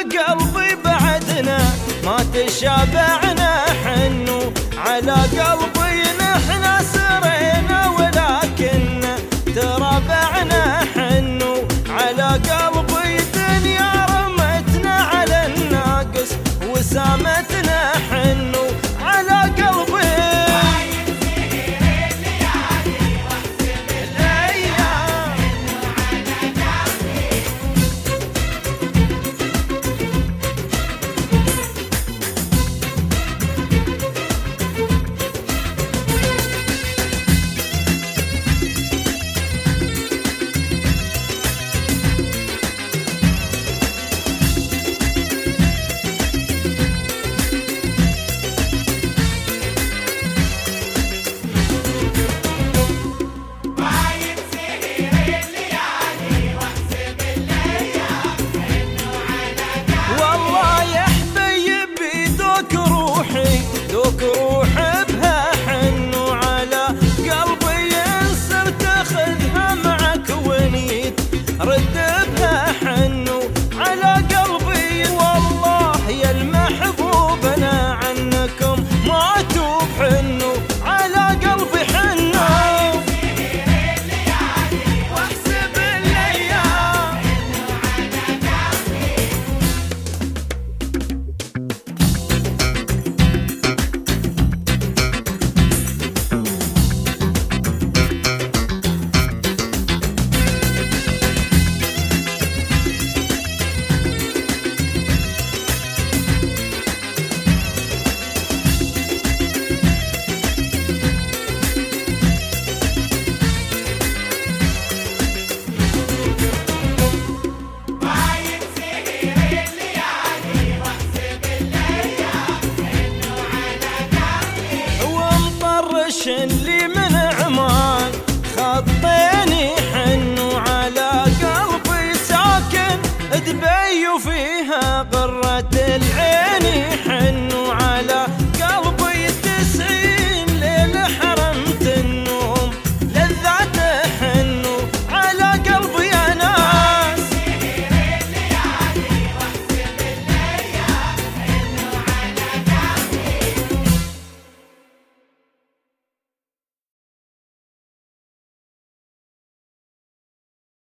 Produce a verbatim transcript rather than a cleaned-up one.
قلبي بعدنا ما تشابعنا، حنو على قلبي نحنا سرينا ولكن ترابعنا، حنو على قلبي دنيا رمتنا على الناقص وسامتنا، حنو على قلبي ذوق روحي بها، حنو على قلبي ينسر تاخذها معك ونيت رد بها، حنو على قلبي والله يا المحبوب انا عنكم ما اتوب، حنو على قلبي حنو واحسب الايام اللي من عمان خطيني، حنو على قلبي ساكن دبي وفيها قرة العيني، حنو على